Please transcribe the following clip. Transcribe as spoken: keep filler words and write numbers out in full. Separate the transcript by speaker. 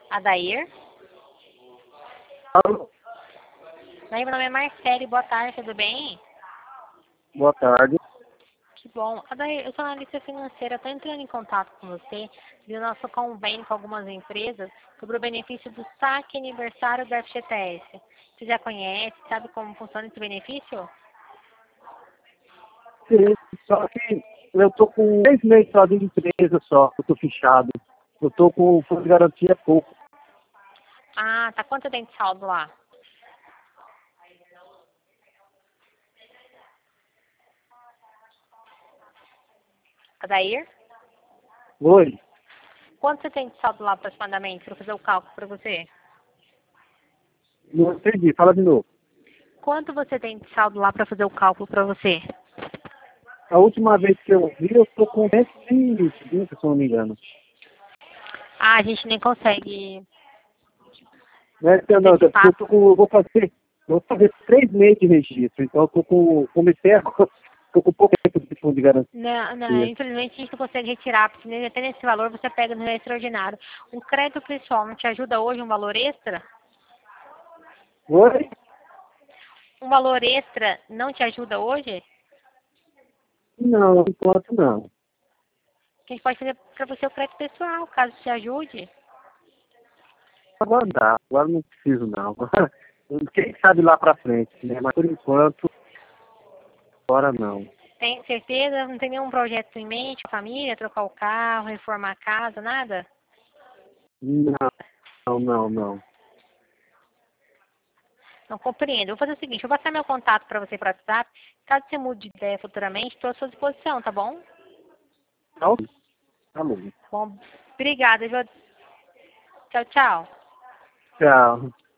Speaker 1: Adair?
Speaker 2: Alô?
Speaker 1: Oi, meu nome é Marcele, boa tarde, tudo bem?
Speaker 2: Boa tarde.
Speaker 1: Que bom. Adair, eu sou analista financeira, estou entrando em contato com você do nosso convênio com algumas empresas sobre o benefício do saque aniversário da F G T S. Você já conhece, sabe como funciona esse benefício?
Speaker 2: Sim, só que eu tô com seis meses só de empresa só, eu tô fechado. Eu tô com o fundo de garantia pouco.
Speaker 1: Ah, tá. Quanto tem de saldo lá? Adair?
Speaker 2: Oi?
Speaker 1: Quanto você tem de saldo lá aproximadamente para eu fazer o cálculo para você?
Speaker 2: Não entendi, fala de novo.
Speaker 1: Quanto você tem de saldo lá para fazer o cálculo para você?
Speaker 2: A última vez que eu vi, eu tô com cento e vinte, se eu não me engano.
Speaker 1: Ah, a gente nem consegue
Speaker 2: Não é que eu
Speaker 1: fazer
Speaker 2: não,
Speaker 1: esse
Speaker 2: eu tô
Speaker 1: passo.
Speaker 2: com, eu vou fazer, eu vou fazer três meses de registro, então eu tô com, comecei agora, tô com pouco tempo de fundo de garantia.
Speaker 1: Não, não, infelizmente a gente não consegue retirar, porque nem- até nesse valor você pega no extraordinário. Um crédito pessoal não te ajuda hoje um valor extra?
Speaker 2: Oi?
Speaker 1: Um valor extra não te ajuda hoje?
Speaker 2: Não, enquanto não.
Speaker 1: A gente pode fazer para você o crédito pessoal, caso te ajude.
Speaker 2: Agora dá, agora não preciso não. Quem sabe lá pra frente, né? Mas por enquanto, agora não.
Speaker 1: Tem certeza? Não tem nenhum projeto em mente, família, trocar o carro, reformar a casa, nada?
Speaker 2: Não, não, não.
Speaker 1: Não compreendo. Eu vou fazer o seguinte, eu vou passar meu contato para você para WhatsApp. Caso você mude de ideia futuramente, estou à sua disposição, tá bom?
Speaker 2: Tá bom. Tá bom.
Speaker 1: Bom, obrigada, viu? Tchau, tchau.
Speaker 2: Tchau.